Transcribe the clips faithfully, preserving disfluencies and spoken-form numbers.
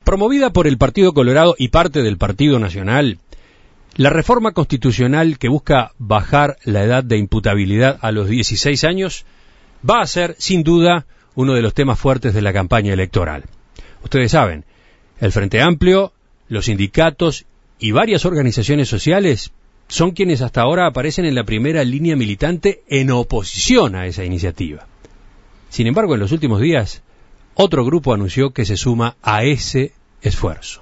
Promovida por el Partido Colorado y parte del Partido Nacional, la reforma constitucional que busca bajar la edad de imputabilidad a los dieciséis años va a ser, sin duda, uno de los temas fuertes de la campaña electoral. Ustedes saben, el Frente Amplio, los sindicatos y varias organizaciones sociales son quienes hasta ahora aparecen en la primera línea militante en oposición a esa iniciativa. Sin embargo, en los últimos días, otro grupo anunció que se suma a ese esfuerzo.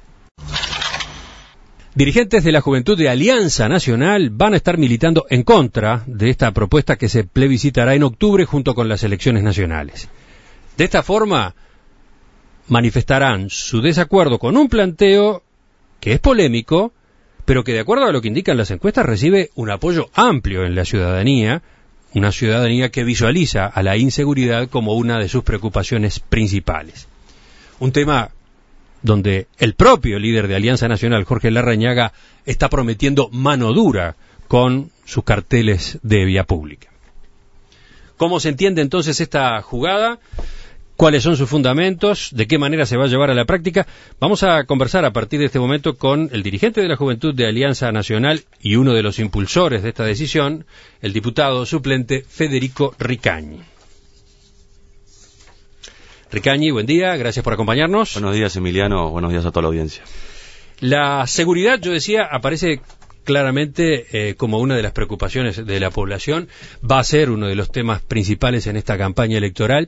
Dirigentes de la Juventud de Alianza Nacional van a estar militando en contra de esta propuesta que se plebiscitará en octubre junto con las elecciones nacionales. De esta forma, manifestarán su desacuerdo con un planteo que es polémico, pero que de acuerdo a lo que indican las encuestas recibe un apoyo amplio en la ciudadanía, una ciudadanía que visualiza a la inseguridad como una de sus preocupaciones principales. Un tema donde el propio líder de Alianza Nacional, Jorge Larrañaga, está prometiendo mano dura con sus carteles de vía pública. ¿Cómo se entiende entonces esta jugada? ¿Cuáles son sus fundamentos? ¿De qué manera se va a llevar a la práctica? Vamos a conversar a partir de este momento con el dirigente de la Juventud de Alianza Nacional y uno de los impulsores de esta decisión, el diputado suplente Federico Ricañi. Ricañi, buen día, gracias por acompañarnos. Buenos días, Emiliano, buenos días a toda la audiencia. La seguridad, yo decía, aparece claramente eh, como una de las preocupaciones de la población, va a ser uno de los temas principales en esta campaña electoral.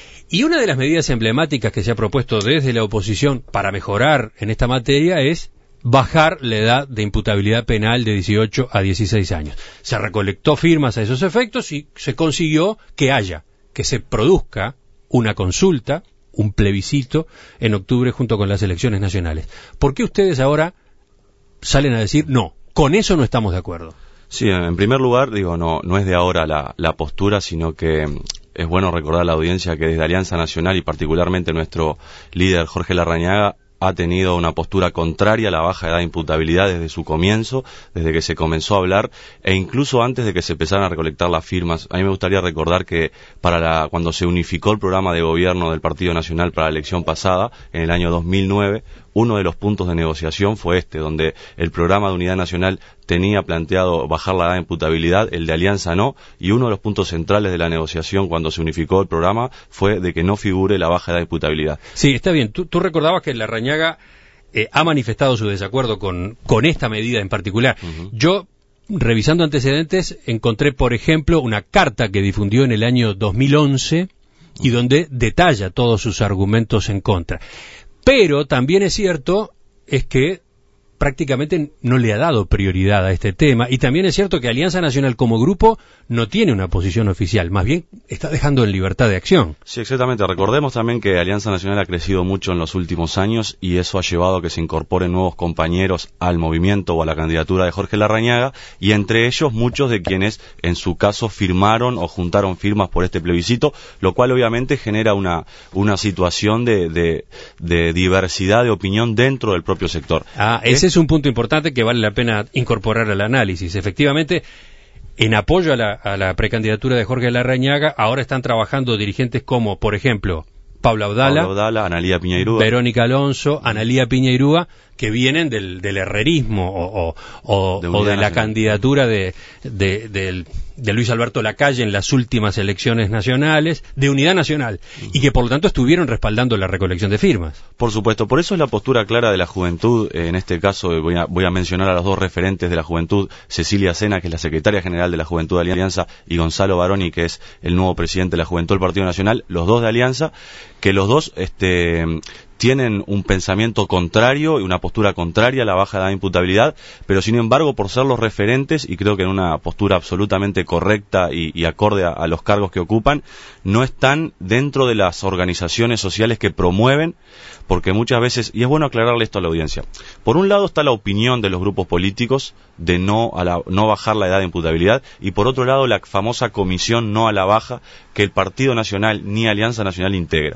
Y una de las medidas emblemáticas que se ha propuesto desde la oposición para mejorar en esta materia es bajar la edad de imputabilidad penal de dieciocho a dieciséis años. Se recolectó firmas a esos efectos y se consiguió que haya, que se produzca una consulta, un plebiscito en octubre junto con las elecciones nacionales. ¿Por qué ustedes ahora salen a decir no, con eso no estamos de acuerdo? Sí, en primer lugar, digo, no, no es de ahora la, la postura, sino que es bueno recordar a la audiencia que desde Alianza Nacional y particularmente nuestro líder Jorge Larrañaga ha tenido una postura contraria a la baja edad de imputabilidad desde su comienzo, desde que se comenzó a hablar e incluso antes de que se empezaran a recolectar las firmas. A mí me gustaría recordar que para la, cuando se unificó el programa de gobierno del Partido Nacional para la elección pasada, en el año dos mil nueve, uno de los puntos de negociación fue este, donde el programa de Unidad Nacional tenía planteado bajar la edad de imputabilidad, el de Alianza no, y uno de los puntos centrales de la negociación cuando se unificó el programa fue de que no figure la baja edad de imputabilidad. Sí, está bien. Tú, tú recordabas que Larrañaga eh, ha manifestado su desacuerdo con, con esta medida en particular. Uh-huh. Yo, revisando antecedentes, encontré, por ejemplo, una carta que difundió en el año dos mil once y donde detalla todos sus argumentos en contra. Pero también es cierto es que prácticamente no le ha dado prioridad a este tema, y también es cierto que Alianza Nacional como grupo no tiene una posición oficial, más bien está dejando en libertad de acción. Sí, exactamente. Recordemos también que Alianza Nacional ha crecido mucho en los últimos años y eso ha llevado a que se incorporen nuevos compañeros al movimiento o a la candidatura de Jorge Larrañaga, y entre ellos muchos de quienes en su caso firmaron o juntaron firmas por este plebiscito, lo cual obviamente genera una, una situación de, de, de diversidad de opinión dentro del propio sector. Ah, ese es un punto importante que vale la pena incorporar al análisis. Efectivamente, en apoyo a la, a la precandidatura de Jorge Larrañaga, ahora están trabajando dirigentes como, por ejemplo, Paula Abdala, Paula Abdala, Analía Piña Irúa, Verónica Alonso, Analía Piña Irúa, que vienen del, del herrerismo o, o, o, de, o de la candidatura de, de, de, de Luis Alberto Lacalle en las últimas elecciones nacionales, de Unidad Nacional, uh-huh. y que por lo tanto estuvieron respaldando la recolección de firmas. Por supuesto, por eso es la postura clara de la juventud. En este caso voy a, voy a mencionar a los dos referentes de la juventud, Cecilia Sena, que es la secretaria general de la Juventud de Alianza, y Gonzalo Baroni, que es el nuevo presidente de la Juventud del Partido Nacional, los dos de Alianza, que los dos este tienen un pensamiento contrario y una postura contraria a la baja edad de imputabilidad, pero sin embargo, por ser los referentes, y creo que en una postura absolutamente correcta y, y acorde a, a los cargos que ocupan, no están dentro de las organizaciones sociales que promueven, porque muchas veces, y es bueno aclararle esto a la audiencia, por un lado está la opinión de los grupos políticos de no, a la, no bajar la edad de imputabilidad, y por otro lado la famosa comisión no a la baja que el Partido Nacional ni Alianza Nacional integra.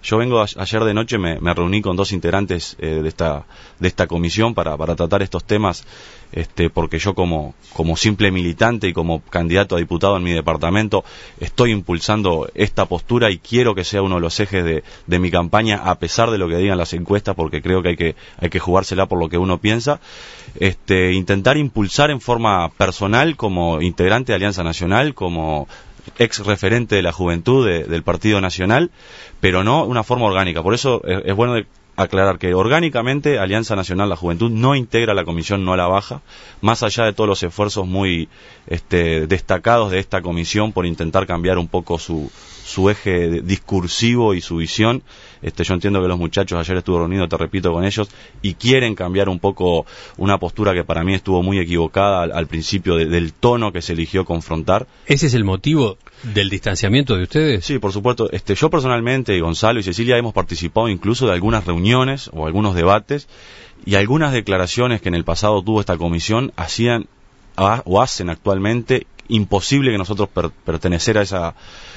Yo vengo a, ayer de noche, me, me reuní con dos integrantes eh, de esta de esta comisión para, para tratar estos temas, este, porque yo como, como simple militante y como candidato a diputado en mi departamento estoy impulsando esta postura y quiero que sea uno de los ejes de, de mi campaña, a pesar de lo que digan las encuestas, porque creo que hay que, hay que jugársela por lo que uno piensa. Este, intentar impulsar en forma personal como integrante de Alianza Nacional, como ex referente de la juventud de, del Partido Nacional, pero no una forma orgánica. Por eso es, es bueno de aclarar que orgánicamente Alianza Nacional La Juventud no integra la comisión, no la baja, más allá de todos los esfuerzos muy este, destacados de esta comisión por intentar cambiar un poco su, su eje discursivo y su visión. Este, yo entiendo que los muchachos, ayer estuve reunido, te repito, con ellos, y quieren cambiar un poco una postura que para mí estuvo muy equivocada al, al principio de, del tono que se eligió confrontar. ¿Ese es el motivo del distanciamiento de ustedes? Sí, por supuesto. Este, yo personalmente, y Gonzalo y Cecilia, hemos participado incluso de algunas reuniones o algunos debates, y algunas declaraciones que en el pasado tuvo esta comisión hacían o hacen actualmente imposible que nosotros per, pertenecer a esa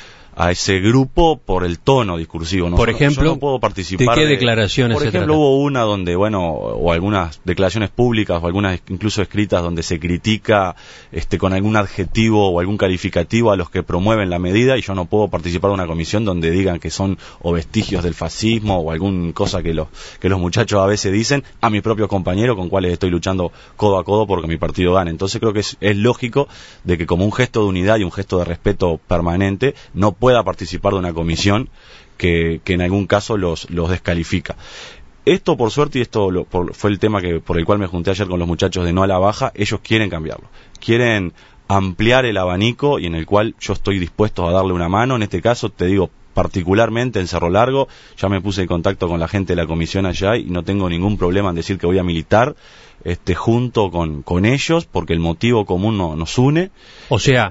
a ese grupo por el tono discursivo. No, por ejemplo, yo no puedo participar. ¿de qué de, declaraciones? Por ejemplo, hubo una donde, bueno, o algunas declaraciones públicas o algunas incluso escritas donde se critica este con algún adjetivo o algún calificativo a los que promueven la medida, y yo no puedo participar de una comisión donde digan que son o vestigios del fascismo o alguna cosa que los que los muchachos a veces dicen a mis propios compañeros con cuales estoy luchando codo a codo porque mi partido gane. Entonces creo que es, es lógico de que como un gesto de unidad y un gesto de respeto permanente no pueda participar de una comisión que, que en algún caso los, los descalifica. Esto, por suerte, y esto lo, por, fue el tema que por el cual me junté ayer con los muchachos de No a la Baja, ellos quieren cambiarlo. Quieren ampliar el abanico y en el cual yo estoy dispuesto a darle una mano. En este caso, te digo, particularmente en Cerro Largo, ya me puse en contacto con la gente de la comisión allá y no tengo ningún problema en decir que voy a militar este, junto con, con ellos, porque el motivo común no, nos une. O sea,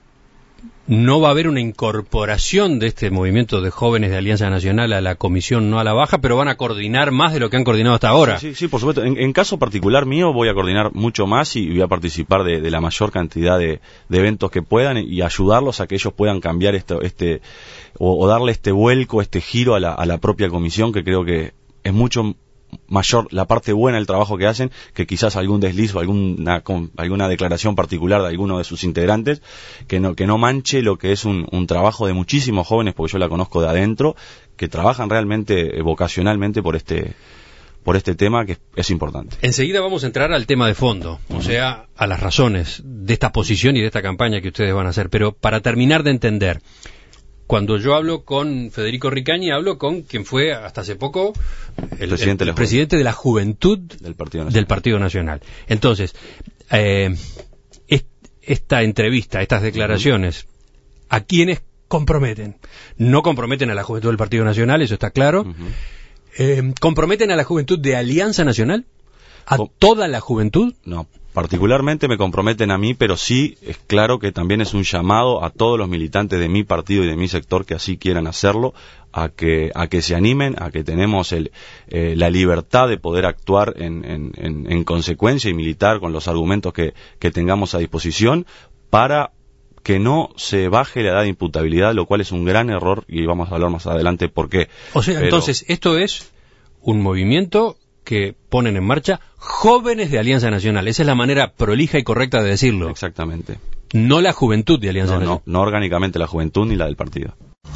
no va a haber una incorporación de este movimiento de jóvenes de Alianza Nacional a la comisión No a la Baja, pero van a coordinar más de lo que han coordinado hasta ahora. Sí, sí, sí, por supuesto. En, en caso particular mío voy a coordinar mucho más y voy a participar de, de la mayor cantidad de, de eventos que puedan y ayudarlos a que ellos puedan cambiar esto, este o, o darle este vuelco, este giro a la, a la propia comisión, que creo que es mucho mayor la parte buena del trabajo que hacen que quizás algún desliz o alguna con, alguna declaración particular de alguno de sus integrantes que no que no manche lo que es un, un trabajo de muchísimos jóvenes, porque yo la conozco de adentro, que trabajan realmente eh, vocacionalmente por este por este tema que es, es importante. Enseguida vamos a entrar al tema de fondo, uh-huh. o sea, a las razones de esta posición y de esta campaña que ustedes van a hacer, pero para terminar de entender, cuando yo hablo con Federico Ricañi, hablo con quien fue hasta hace poco el, presidente, el, el presidente de la Juventud del Partido Nacional. Del Partido Nacional. Entonces, eh, est, esta entrevista, estas declaraciones, uh-huh. ¿a quiénes comprometen? No comprometen a la Juventud del Partido Nacional, eso está claro. Uh-huh. Eh, ¿Comprometen a la Juventud de Alianza Nacional? ¿A Com- toda la juventud? No. Particularmente me comprometen a mí, pero sí es claro que también es un llamado a todos los militantes de mi partido y de mi sector que así quieran hacerlo, a que a que se animen, a que tenemos el, eh, la libertad de poder actuar en, en, en, en consecuencia y militar con los argumentos que, que tengamos a disposición para que no se baje la edad de imputabilidad, lo cual es un gran error y vamos a hablar más adelante por qué. O sea, pero... entonces, esto es un movimiento que ponen en marcha jóvenes de Alianza Nacional. Esa es la manera prolija y correcta de decirlo. Exactamente. No la juventud de Alianza no, Nacional. No, no orgánicamente la juventud ni la del partido.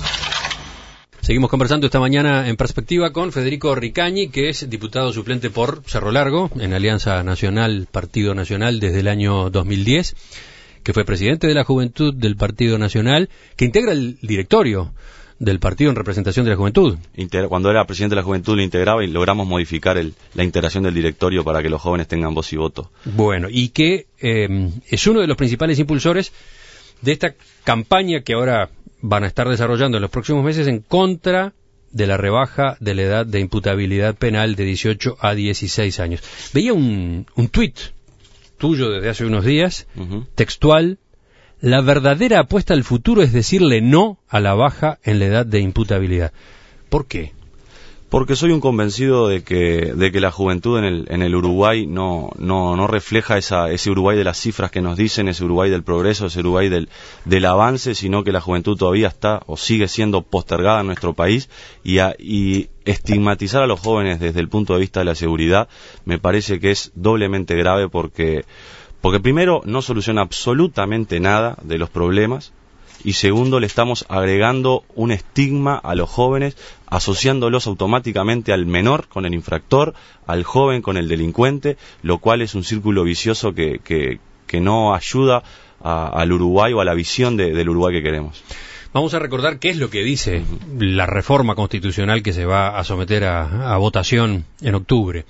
Seguimos conversando esta mañana en Perspectiva con Federico Ricañi, que es diputado suplente por Cerro Largo, en Alianza Nacional, Partido Nacional, desde el año dos mil diez, que fue presidente de la Juventud del Partido Nacional, que integra el directorio del partido en representación de la juventud. Inter- cuando era presidente de la juventud lo integraba y logramos modificar el, la integración del directorio para que los jóvenes tengan voz y voto. Bueno, y que eh, es uno de los principales impulsores de esta campaña que ahora van a estar desarrollando en los próximos meses en contra de la rebaja de la edad de imputabilidad penal de dieciocho a dieciséis años. Veía un, un tuit tuyo desde hace unos días, uh-huh. textual: la verdadera apuesta al futuro es decirle no a la baja en la edad de imputabilidad. ¿Por qué? Porque soy un convencido de que, de que la juventud en el, en el Uruguay no, no, no refleja esa, ese Uruguay de las cifras que nos dicen, ese Uruguay del progreso, ese Uruguay del, del avance, sino que la juventud todavía está o sigue siendo postergada en nuestro país, y, a, y estigmatizar a los jóvenes desde el punto de vista de la seguridad me parece que es doblemente grave, porque, porque primero no soluciona absolutamente nada de los problemas, y segundo, le estamos agregando un estigma a los jóvenes, asociándolos automáticamente al menor con el infractor, al joven con el delincuente, lo cual es un círculo vicioso que, que, que no ayuda a, al Uruguay o a la visión de, del Uruguay que queremos. Vamos a recordar qué es lo que dice la reforma constitucional que se va a someter a, a votación en octubre.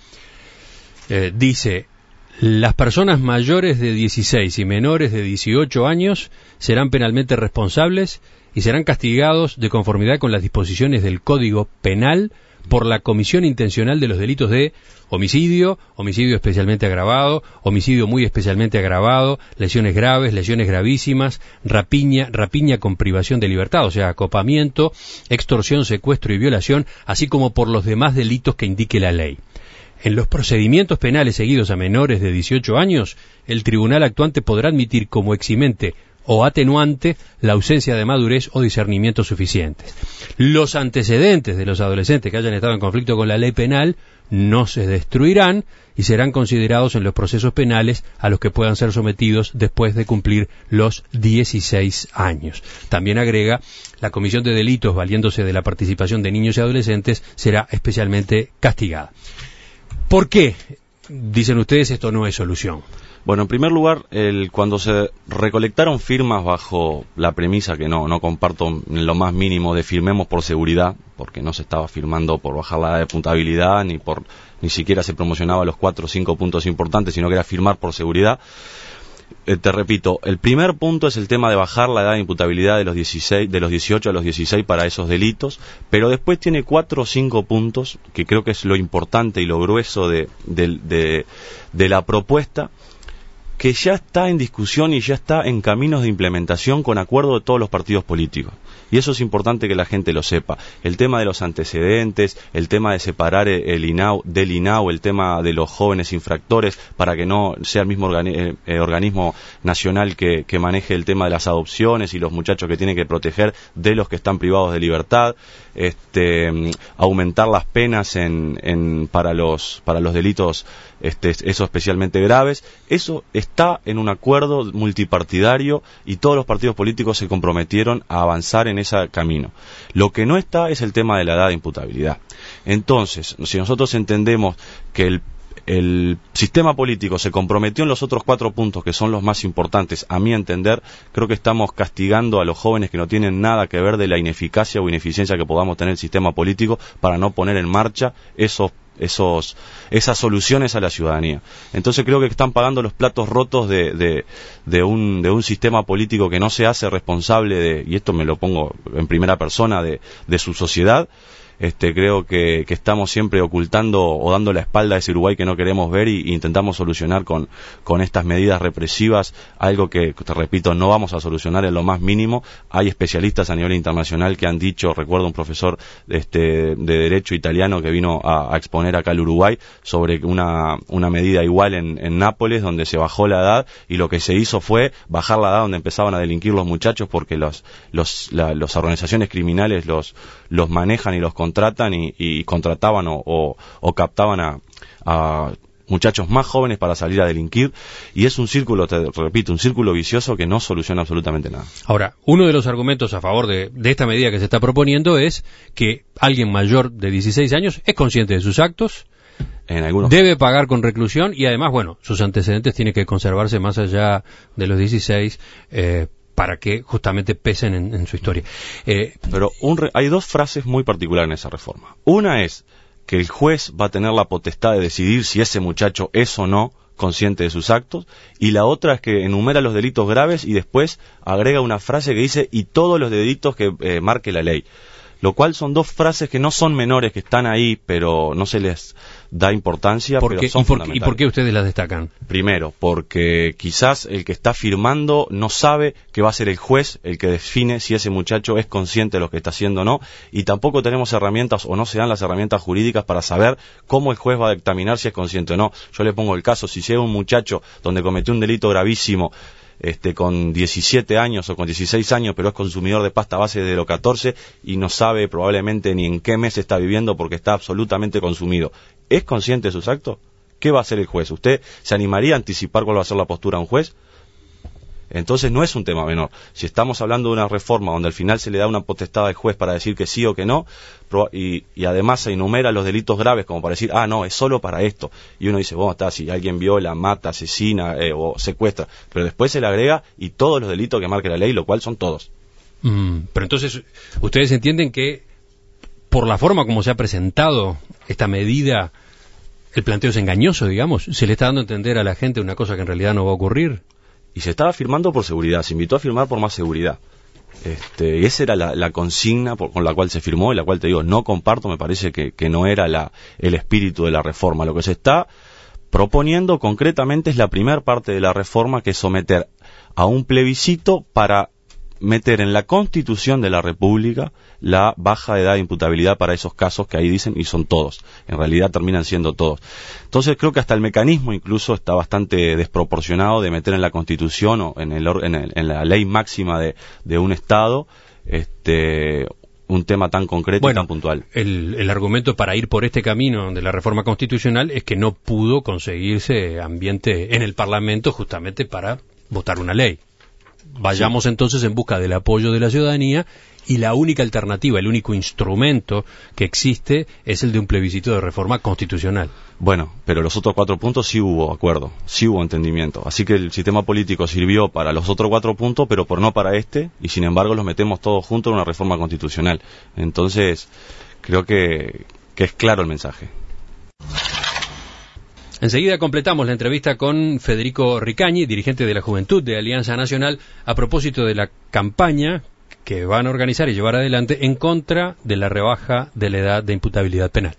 Eh, dice: las personas mayores de dieciséis y menores de dieciocho años serán penalmente responsables y serán castigados de conformidad con las disposiciones del Código Penal por la comisión intencional de los delitos de homicidio, homicidio especialmente agravado, homicidio muy especialmente agravado, lesiones graves, lesiones gravísimas, rapiña, rapiña con privación de libertad, o sea, acopamiento, extorsión, secuestro y violación, así como por los demás delitos que indique la ley. En los procedimientos penales seguidos a menores de dieciocho años, el tribunal actuante podrá admitir como eximente o atenuante la ausencia de madurez o discernimiento suficientes. Los antecedentes de los adolescentes que hayan estado en conflicto con la ley penal no se destruirán y serán considerados en los procesos penales a los que puedan ser sometidos después de cumplir los dieciséis años. También agrega: la comisión de delitos valiéndose de la participación de niños y adolescentes será especialmente castigada. ¿Por qué, dicen ustedes, esto no es solución? Bueno, en primer lugar, el, cuando se recolectaron firmas bajo la premisa que no, no comparto en lo más mínimo de firmemos por seguridad, porque no se estaba firmando por bajar la edad de puntabilidad, ni por ni siquiera se promocionaba los cuatro o cinco puntos importantes, sino que era firmar por seguridad. Eh, te repito, el primer punto es el tema de bajar la edad de imputabilidad de los dieciséis, de los dieciocho a los dieciséis para esos delitos, pero después tiene cuatro o cinco puntos que creo que es lo importante y lo grueso de, de, de, de la propuesta, que ya está en discusión y ya está en caminos de implementación con acuerdo de todos los partidos políticos. Y eso es importante que la gente lo sepa. El tema de los antecedentes, el tema de separar el I N A U del I N A U, el tema de los jóvenes infractores, para que no sea el mismo organi- eh, organismo nacional que, que maneje el tema de las adopciones y los muchachos que tienen que proteger de los que están privados de libertad, este, aumentar las penas en, en, para los, para los delitos Este, eso especialmente graves. Eso está en un acuerdo multipartidario y todos los partidos políticos se comprometieron a avanzar en ese camino. Lo que no está es el tema de la edad de imputabilidad. Entonces, si nosotros entendemos que el el sistema político se comprometió en los otros cuatro puntos que son los más importantes, a mi entender, creo que estamos castigando a los jóvenes que no tienen nada que ver de la ineficacia o ineficiencia que podamos tener el sistema político para no poner en marcha esos esos esas soluciones a la ciudadanía. Entonces creo que están pagando los platos rotos de, de, de un de un sistema político que no se hace responsable de, y esto me lo pongo en primera persona, de, de su sociedad. Este, creo que, que estamos siempre ocultando o dando la espalda a ese Uruguay que no queremos ver y, y intentamos solucionar con, con estas medidas represivas algo que, te repito, no vamos a solucionar en lo más mínimo. Hay especialistas a nivel internacional que han dicho, recuerdo un profesor este, de Derecho italiano que vino a, a exponer acá al Uruguay sobre una, una medida igual en, en Nápoles, donde se bajó la edad y lo que se hizo fue bajar la edad donde empezaban a delinquir los muchachos, porque los, los, la, las organizaciones criminales los, los manejan y los contratan y, y contrataban o, o, o captaban a, a muchachos más jóvenes para salir a delinquir, y es un círculo, te repito, un círculo vicioso que no soluciona absolutamente nada. Ahora, uno de los argumentos a favor de, de esta medida que se está proponiendo es que alguien mayor de dieciséis años es consciente de sus actos, en algunos debe casos pagar con reclusión y además, bueno, sus antecedentes tienen que conservarse más allá de los dieciséis, eh, para que justamente pesen en, en su historia. Eh, Pero un re, hay dos frases muy particulares en esa reforma. Una es que el juez va a tener la potestad de decidir si ese muchacho es o no consciente de sus actos, y la otra es que enumera los delitos graves y después agrega una frase que dice y todos los delitos que eh, marque la ley. lo cual son dos frases que no son menores, que están ahí, pero no se les da importancia, ¿Por pero qué? son ¿Y por, fundamentales. ¿Y por qué ustedes las destacan? Primero, porque quizás el que está firmando no sabe que va a ser el juez el que define si ese muchacho es consciente de lo que está haciendo o no, y tampoco tenemos herramientas o no se dan las herramientas jurídicas para saber cómo el juez va a dictaminar si es consciente o no. Yo le pongo el caso, si llega un muchacho donde cometió un delito gravísimo, Este, con diecisiete años o con dieciséis años, pero es consumidor de pasta base desde los catorce y no sabe probablemente ni en qué mes está viviendo porque está absolutamente consumido. ¿Es consciente de sus actos? ¿Qué va a hacer el juez? ¿Usted se animaría a anticipar cuál va a ser la postura de un juez? Entonces no es un tema menor. Si estamos hablando de una reforma donde al final se le da una potestad al juez para decir que sí o que no, y, y además se enumera los delitos graves como para decir, ah, no, es solo para esto. Y uno dice, bueno, está, si alguien viola, mata, asesina eh, o secuestra, pero después se le agrega y todos los delitos que marque la ley, lo cual son todos. Mm, pero entonces, ¿ustedes entienden que por la forma como se ha presentado esta medida, el planteo es engañoso, digamos? ¿Se le está dando a entender a la gente una cosa que en realidad no va a ocurrir? Y se estaba firmando por seguridad, se invitó a firmar por más seguridad. Este, y esa era la, la consigna por, con la cual se firmó y la cual te digo, no comparto, me parece que, que no era la, el espíritu de la reforma. Lo que se está proponiendo concretamente es la primera parte de la reforma, que es someter a un plebiscito para meter en la Constitución de la República la baja edad de imputabilidad para esos casos que ahí dicen, y son todos, en realidad terminan siendo todos. Entonces creo que hasta el mecanismo incluso está bastante desproporcionado de meter en la Constitución o en, el, en, el, en la ley máxima de, de un Estado este un tema tan concreto bueno, y tan puntual. El, el argumento para ir por este camino de la reforma constitucional es que no pudo conseguirse ambiente en el Parlamento justamente para votar una ley. Vayamos sí. entonces en busca del apoyo de la ciudadanía, y la única alternativa, el único instrumento que existe es el de un plebiscito de reforma constitucional. Bueno, pero los otros cuatro puntos sí hubo acuerdo, sí hubo entendimiento. Así que el sistema político sirvió para los otros cuatro puntos, pero por no para este, y sin embargo los metemos todos juntos en una reforma constitucional. Entonces, creo que, que es claro el mensaje. Enseguida completamos la entrevista con Federico Ricañi, dirigente de la Juventud de Alianza Nacional, a propósito de la campaña que van a organizar y llevar adelante en contra de la rebaja de la edad de imputabilidad penal.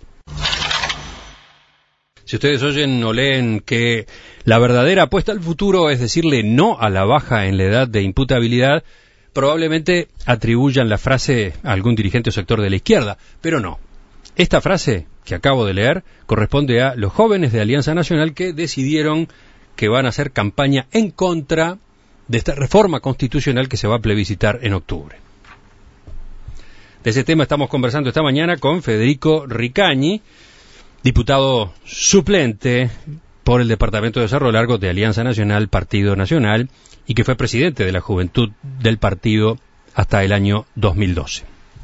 Si ustedes oyen o leen que la verdadera apuesta al futuro es decirle no a la baja en la edad de imputabilidad, probablemente atribuyan la frase a algún dirigente o sector de la izquierda, pero no. Esta frase que acabo de leer corresponde a los jóvenes de Alianza Nacional que decidieron que van a hacer campaña en contra de esta reforma constitucional que se va a plebiscitar en octubre. De ese tema estamos conversando esta mañana con Federico Ricañi, diputado suplente por el Departamento de Cerro Largo de Alianza Nacional, Partido Nacional, y que fue presidente de la Juventud del partido hasta el año dos mil doce.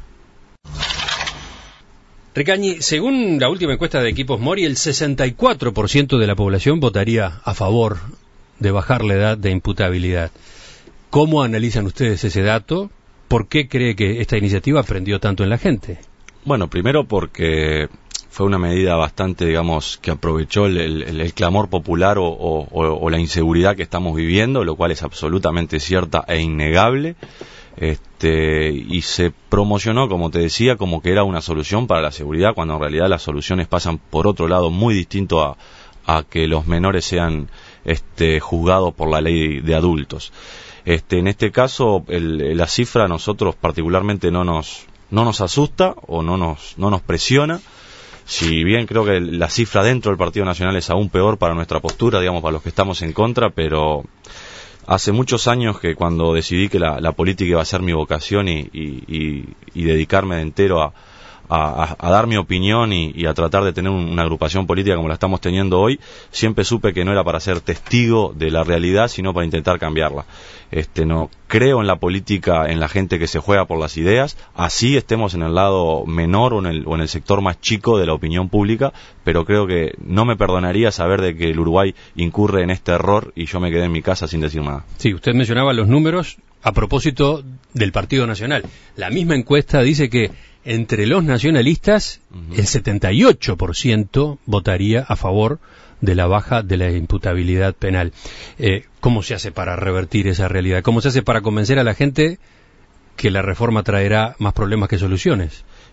Ricañi, según la última encuesta de Equipos Mori, el sesenta y cuatro por ciento de la población votaría a favor de bajar la edad de imputabilidad. ¿Cómo analizan ustedes ese dato? ¿Por qué cree que esta iniciativa prendió tanto en la gente? Bueno, primero porque fue una medida bastante, digamos, que aprovechó el, el, el clamor popular o, o, o la inseguridad que estamos viviendo, lo cual es absolutamente cierta e innegable. Este, y se promocionó, como te decía, como que era una solución para la seguridad, cuando en realidad las soluciones pasan por otro lado, muy distinto a, a que los menores sean este, juzgados por la ley de adultos. Este, en este caso, el, la cifra a nosotros particularmente no nos, no nos asusta o no nos, no nos presiona. Si bien creo que la cifra dentro del Partido Nacional es aún peor para nuestra postura, digamos, para los que estamos en contra, pero hace muchos años que cuando decidí que la, la política iba a ser mi vocación y, y, y, y dedicarme de entero a, a, a dar mi opinión y, y a tratar de tener una agrupación política como la estamos teniendo hoy, siempre supe que no era para ser testigo de la realidad, sino para intentar cambiarla. Este, no creo en la política, en la gente que se juega por las ideas, así estemos en el lado menor o en el, o en el sector más chico de la opinión pública, pero creo que no me perdonaría saber de que el Uruguay incurre en este error y yo me quedé en mi casa sin decir nada. Sí, usted mencionaba los números a propósito del Partido Nacional. La misma encuesta dice que entre los nacionalistas, uh-huh, el setenta y ocho por ciento votaría a favor de la baja de la imputabilidad penal. Eh, ¿Cómo se hace para revertir esa realidad? ¿Cómo se hace para convencer a la gente que la reforma traerá más problemas que soluciones?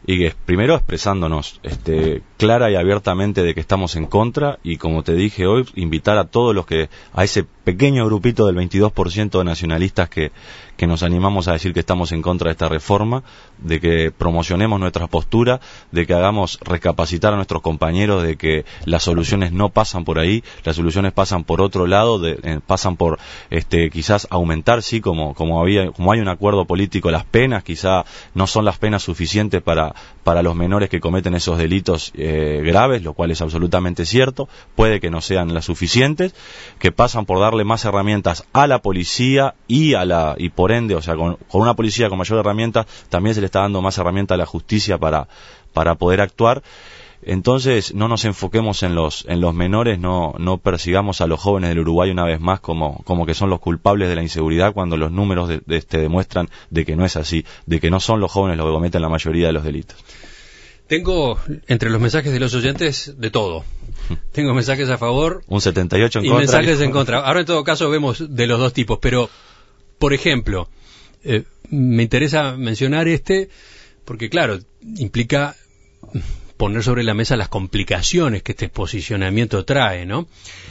y que primero expresándonos este, clara y abiertamente de que estamos en contra, y como te dije hoy, invitar a todos los que, a ese pequeño grupito del veintidós por ciento de nacionalistas que, que nos animamos a decir que estamos en contra de esta reforma, de que promocionemos nuestra postura, de que hagamos recapacitar a nuestros compañeros de que las soluciones no pasan por ahí, las soluciones pasan por otro lado, de, eh, pasan por este, quizás aumentar, sí, como, como, había, como hay un acuerdo político, las penas, quizá no son las penas suficientes para, para los menores que cometen esos delitos eh, graves, lo cual es absolutamente cierto, puede que no sean las suficientes, que pasan por darle más herramientas a la policía y a la y por ende, o sea, con, con una policía con mayor herramientas, también se le está dando más herramientas a la justicia para, para poder actuar. Entonces, no nos enfoquemos en los en los menores, no no persigamos a los jóvenes del Uruguay una vez más como como que son los culpables de la inseguridad, cuando los números de, de este demuestran de que no es así, de que no son los jóvenes los que cometen la mayoría de los delitos. Tengo entre los mensajes de los oyentes de todo. Tengo mensajes a favor, un setenta y ocho en y contra, mensajes en contra. Ahora en todo caso vemos de los dos tipos, pero por ejemplo, eh, me interesa mencionar este porque claro, implica poner sobre la mesa las complicaciones que este posicionamiento trae, ¿no? Uh-huh.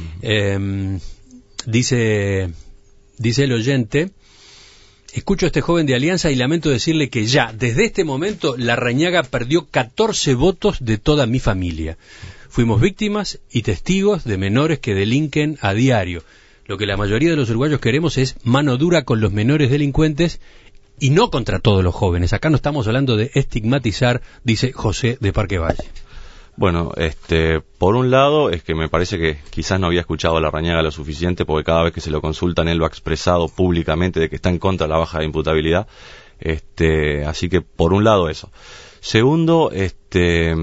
Eh, dice, dice el oyente: escucho a este joven de Alianza y lamento decirle que ya, desde este momento, Larrañaga perdió catorce votos de toda mi familia. Fuimos víctimas y testigos de menores que delinquen a diario. Lo que la mayoría de los uruguayos queremos es mano dura con los menores delincuentes y no contra todos los jóvenes. Acá no estamos hablando de estigmatizar, dice José de Parque Valle. Bueno, este, por un lado es que me parece que quizás no había escuchado a Larrañaga lo suficiente, porque cada vez que se lo consultan él lo ha expresado públicamente de que está en contra de la baja de imputabilidad. Este, así que por un lado eso. Segundo, este,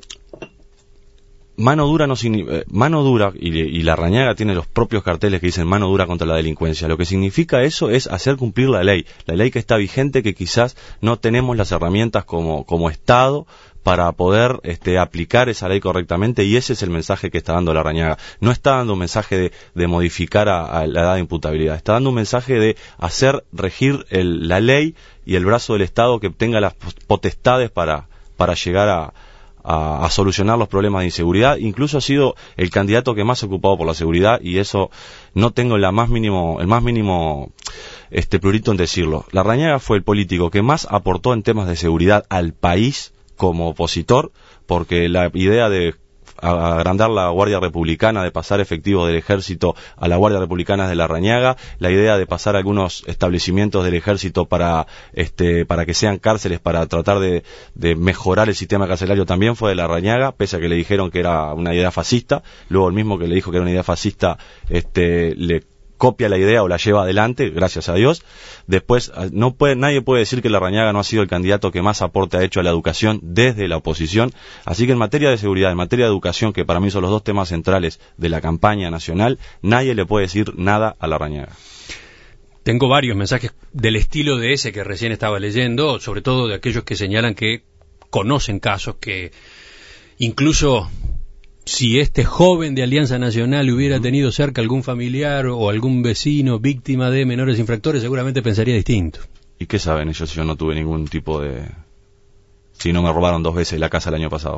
mano dura no significa, mano dura, y, y Larrañaga tiene los propios carteles que dicen mano dura contra la delincuencia. Lo que significa eso es hacer cumplir la ley, la ley que está vigente, que quizás no tenemos las herramientas como, como Estado para poder este, aplicar esa ley correctamente, y ese es el mensaje que está dando Larrañaga. No está dando un mensaje de, de modificar a, a la edad de imputabilidad, está dando un mensaje de hacer regir el, la ley y el brazo del Estado que tenga las potestades para, para llegar a, a, a solucionar los problemas de inseguridad. Incluso ha sido el candidato que más se ha ocupado por la seguridad, y eso no tengo la más mínimo, el más mínimo este, prurito en decirlo. Larrañaga fue el político que más aportó en temas de seguridad al país como opositor, porque la idea de agrandar la Guardia Republicana, de pasar efectivos del Ejército a la Guardia Republicana de Larrañaga, la idea de pasar algunos establecimientos del Ejército para este para que sean cárceles, para tratar de, de mejorar el sistema carcelario, también fue de Larrañaga, pese a que le dijeron que era una idea fascista. Luego el mismo que le dijo que era una idea fascista este le copia la idea o la lleva adelante, gracias a Dios. Después, no puede, nadie puede decir que Larrañaga no ha sido el candidato que más aporte ha hecho a la educación desde la oposición. Así que en materia de seguridad, en materia de educación, que para mí son los dos temas centrales de la campaña nacional, nadie le puede decir nada a Larrañaga. Tengo varios mensajes del estilo de ese que recién estaba leyendo, sobre todo de aquellos que señalan que conocen casos que incluso si este joven de Alianza Nacional hubiera tenido cerca algún familiar o algún vecino víctima de menores infractores, seguramente pensaría distinto. ¿Y qué saben ellos si yo no tuve ningún tipo de... si no me robaron dos veces la casa el año pasado?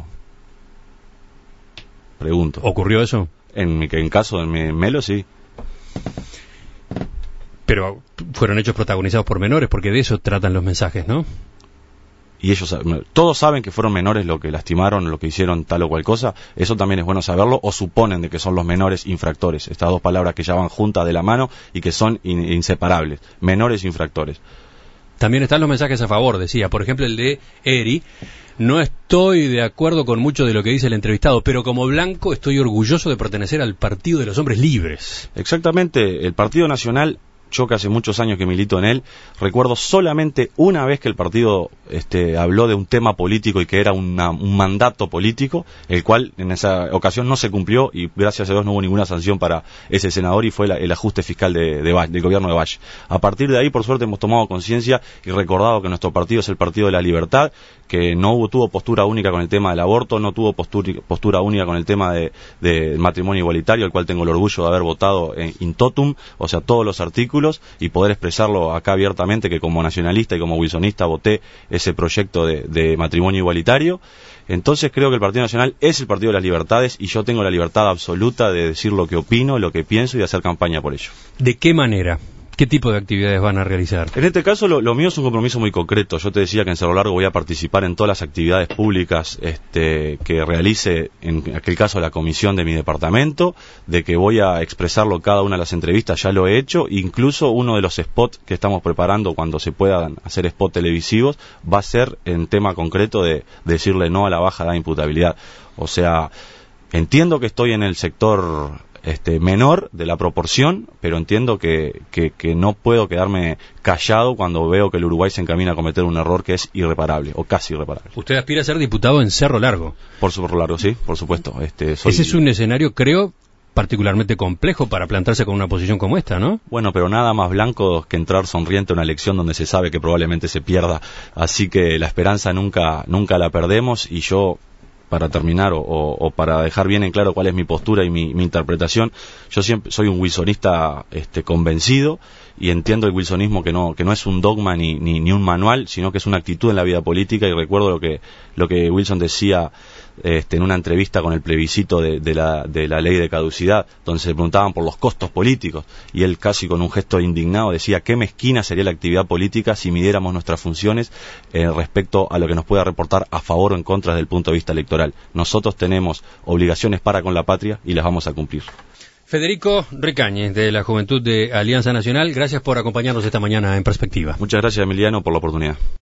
Pregunto. ¿Ocurrió eso? En mi en caso de mi Melo, sí. Pero fueron hechos protagonizados por menores, porque de eso tratan los mensajes, ¿no? Y ellos, todos saben que fueron menores lo que lastimaron, lo que hicieron tal o cual cosa. Eso también es bueno saberlo, o suponen de que son los menores infractores. Estas dos palabras que ya van juntas de la mano y que son in, inseparables. Menores infractores. También están los mensajes a favor, decía. Por ejemplo, el de Eri. No estoy de acuerdo con mucho de lo que dice el entrevistado, pero como blanco estoy orgulloso de pertenecer al Partido de los Hombres Libres. Exactamente. El Partido Nacional, yo que hace muchos años que milito en él, recuerdo solamente una vez que el partido este, habló de un tema político y que era una, un mandato político, el cual en esa ocasión no se cumplió, y gracias a Dios no hubo ninguna sanción para ese senador, y fue la, el ajuste fiscal de, de Valle, del gobierno de Valle. A partir de ahí, por suerte, hemos tomado conciencia y recordado que nuestro partido es el Partido de la Libertad, que no hubo, tuvo postura única con el tema del aborto, no tuvo postura, postura única con el tema de, de matrimonio igualitario, el cual tengo el orgullo de haber votado en in totum, o sea, todos los artículos. artículos y poder expresarlo acá abiertamente, que como nacionalista y como wilsonista voté ese proyecto de, de matrimonio igualitario. Entonces creo que el Partido Nacional es el Partido de las Libertades y yo tengo la libertad absoluta de decir lo que opino, lo que pienso y de hacer campaña por ello. ¿De qué manera? ¿Qué tipo de actividades van a realizar? En este caso lo, lo mío es un compromiso muy concreto. Yo te decía que en Cerro Largo voy a participar en todas las actividades públicas este, que realice, en aquel caso, la comisión de mi departamento, de que voy a expresarlo cada una de las entrevistas, ya lo he hecho. Incluso uno de los spots que estamos preparando cuando se puedan hacer spots televisivos va a ser en tema concreto de, de decirle no a la baja de la imputabilidad. O sea, entiendo que estoy en el sector Este, menor de la proporción, pero entiendo que, que, que no puedo quedarme callado cuando veo que el Uruguay se encamina a cometer un error que es irreparable, o casi irreparable. ¿Usted aspira a ser diputado en Cerro Largo? Por Cerro Largo, sí, por supuesto. Este, soy... Ese es un escenario, creo, particularmente complejo para plantarse con una posición como esta, ¿no? Bueno, pero nada más blanco que entrar sonriente a una elección donde se sabe que probablemente se pierda, así que la esperanza nunca, nunca la perdemos. Y yo, para terminar o, o, o para dejar bien en claro cuál es mi postura y mi, mi interpretación, yo siempre soy un wilsonista este, convencido, y entiendo el wilsonismo que no que no es un dogma ni, ni, ni un manual, sino que es una actitud en la vida política. Y recuerdo lo que lo que Wilson decía este, en una entrevista con el plebiscito de, de, la, de la ley de caducidad, donde se preguntaban por los costos políticos, y él casi con un gesto indignado decía: qué mezquina sería la actividad política si midiéramos nuestras funciones eh, respecto a lo que nos pueda reportar a favor o en contra desde el punto de vista electoral. Nosotros tenemos obligaciones para con la patria y las vamos a cumplir. Federico Ricañez, de la Juventud de Alianza Nacional, gracias por acompañarnos esta mañana en Perspectiva. Muchas gracias, Emiliano, por la oportunidad.